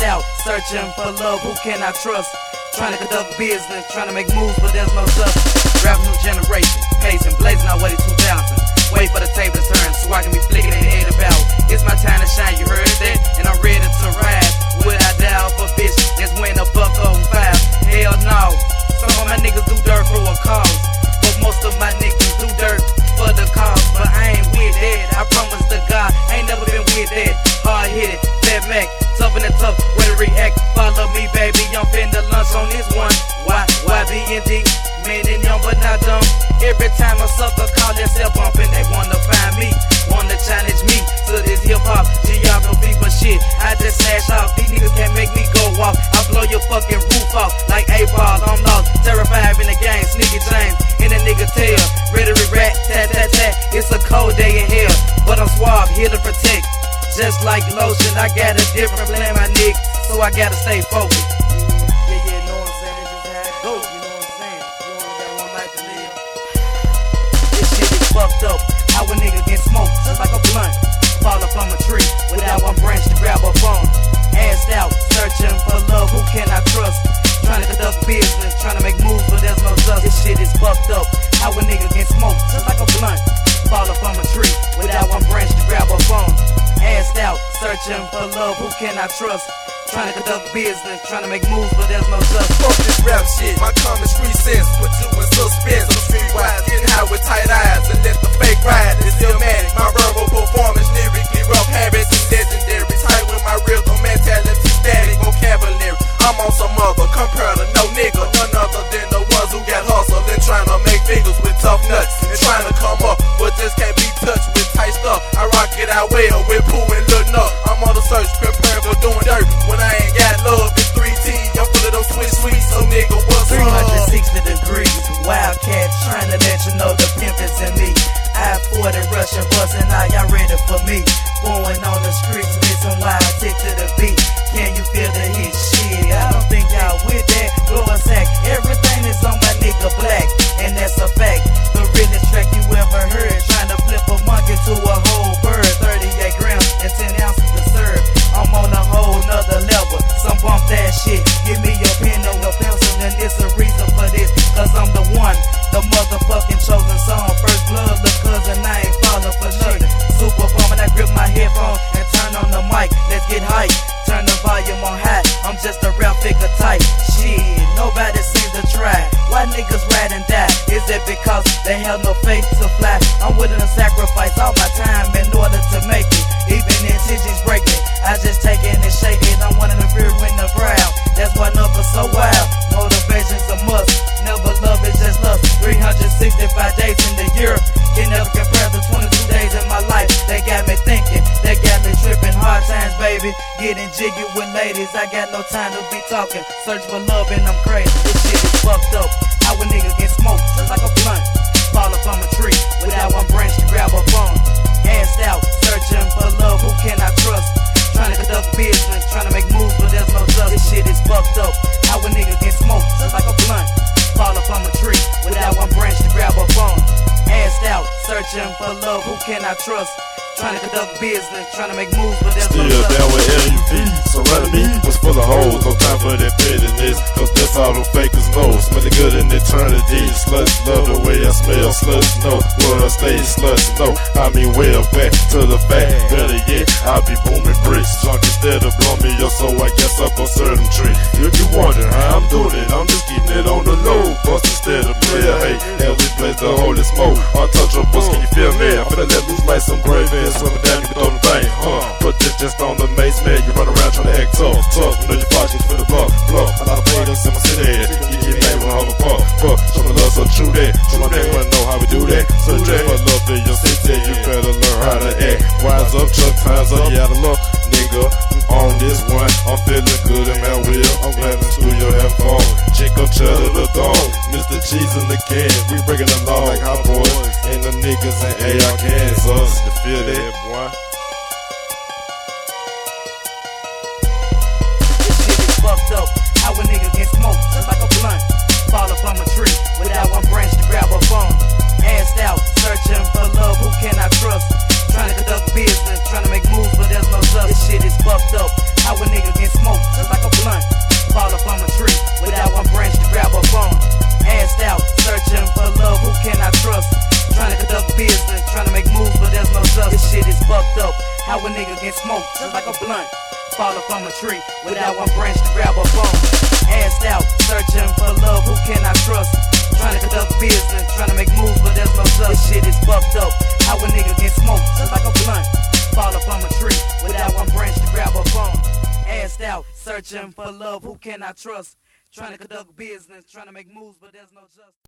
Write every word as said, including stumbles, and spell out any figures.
out, searching for love, who can I trust? Trying to conduct business, trying to make moves, but there's no dust. Rap new generation, pacing, blazing our way to two thousand. Wait for the table to turn so I can be flicking their head about. It's my time to shine, you heard that? And I'm ready to ride. Would I die off a bitch that's winning a buck on five? Hell no. Some of my niggas do dirt for a cause, but most of my niggas do dirt for the cause. But I ain't with that, I promise to God, I ain't never been with that. Hard hit it, Fat Mac, tough and tough, way to react. Follow me, baby, I'm finna lunch on this one. Why, why B and D? Man and young but not dumb. Every time a sucker call themselves bumping, they wanna find me, wanna challenge me to this hip hop geography. But shit, I just slash off. These niggas can't make me go off. I blow your fucking roof off like A-ball. I'm lost, terrified in the game. Sneaky James in the nigga tail, ready to rat, tat tat tat. It's a cold day in here, but I'm suave, here to protect. Just like lotion, I got a different plan, my nigga, so I gotta stay focused. Yeah, yeah, know what I'm saying? It's just how it goes, you know what I'm saying? You only got one life to live. This shit is fucked up. How a nigga get smoked just like a blunt. Fall up from a tree without one branch to grab a phone. Assed out, searching for love, who can I trust? Trying to conduct business, trying to make moves, but there's no dust. This shit is fucked up. How a nigga get smoked just like a blunt. Fall up from a tree without one branch to grab a phone. Assed out, searching for love, who can I trust? Trying to conduct business, trying to make moves, but there's no dust. Fuck this rap shit, my common street sense put you in suspense. I'm streetwise, getting high with tight eyes and let the fake ride. It's illmatic, my verbal performance, lyrically rough habits and legendary. Tight with my rhythm, mentality, static vocabulary. I'm on some other, compared to no nigga, none other than the ones who got hustle and trying to make figures with tough nuts and trying to come up, but just can't be touched with tight stuff. I rock it out well with Pooh and Lil Nuck. I'm on the search, preparing for doing dirt. When I ain't got love, it's three T. I'm full of those sweet sweets, so nigga, what's three hundred sixty degrees, Wildcat, trying to let you know the pimp is in me. I forty Russian bustin' out, y'all ready for me? Going on the streets, listen while I take to the beat. Can you feel the heat? Shit, I don't think y'all with that. Blow a sack, everything is on my nigga Black, and that's a fact. The realest track you ever heard, trying to flip a monkey to a whole bird. Thirty-eight grams and ten ounces to serve. I'm on a whole nother level. Some bump that shit. Give me a pen or a pencil, and it's a reason for this. Cause I'm the one, the motherfucking chosen son. First blood, look, cousin, I ain't falling for nothing. Super bummin', I grip my headphone and turn on the mic. Let's get hype. Turn the volume on high. I'm just a rap figure type. Shit, nobody seems to try. Why niggas ride and die? Is it because they have no faith to fly? I'm willing to sacrifice all my time in order to make it. Even intentions break me, I just take it and shake it. I'm one of the fear in the crowd. That's why numbers so wild. Motivation's a must. Never love is just lust. three hundred sixty-five days in the year. Can never compare to twenty-two days in my life. They got me thinking, they got me tripping. Hard times, baby. Getting jiggy with ladies. I got no time to be talking. Search for love and I'm crazy. This shit is fucked up. How a nigga get smoked just like a blunt. Fall up from a tree without one branch to grab a phone. Assed out, searching for love, who can I trust? Trying to conduct business, trying to make moves, but there's no dust. This shit is fucked up. How a nigga get smoked just like a blunt. Fall up from a tree without one branch to grab a phone. Assed out, searching for love, who can I trust? Trying to conduct business, trying to make moves, but there's Still no dust. down with L U V, surrounding me was full of hoes. No time for that pettiness, cause that's all them fakers know. Smelling good in eternity. Sluts love the way I smell. Sluts know where I stay. Sluts know I mean well. Back to the fact, better yet, I'll be booming bricks. Junk instead of blow me up, so I guess up on certain tree. If you wonder how I'm doing it, I'm just keeping it on the low. Bust instead of player hate, hell we blaze the holy smoke. Untouchables, can you feel me? I'm finna let loose like some gravy. Swimming down, you can throw the thing, huh? Put this just on the mace, man. You run around trying to act tough, tough. You know your pockets for the buck, bluff. A lot of players in my city. You get mad when I hold a fuck, fuck. Show the love, so true that. True that, wanna know how we do that. Search for love in your city. You better learn how to act. Wise up, chuck times up, you out of luck, nigga. On this one, I'm feeling good in my will. I'm glad the studio have fun. Check up, cheddar the dome. Mister Cheese in the can. We breaking the law like hot boys. And the niggas in A R Kansas. You feel that, boy? This shit is fucked up. How a nigga get smoked just like a blunt. Fall up from a tree without one branch to grab a phone. Assed out, searching for love, who can I trust? Trying to conduct business, trying to make moves, but there's no dust. This shit is fucked up. How a nigga get smoked just like a blunt. Fall up on a tree without one branch to grab a bone. Assed out, searching for love, who can I trust? Trying to conduct business, trying to make moves, but there's no trust. This shit is fucked up. How a nigga get smoked just like a blunt. Fall up from a tree without one branch to grab a bone. Assed out, searching for love, who can I trust? Trying to conduct business, trying to make moves, but there's no trust. This shit is fucked up. How a nigga get smoked just like a blunt. Fall up from a tree without one branch to grab a bone. Assed out, searching for love, who can I trust? Trying to conduct business, trying to make moves, but there's no justice.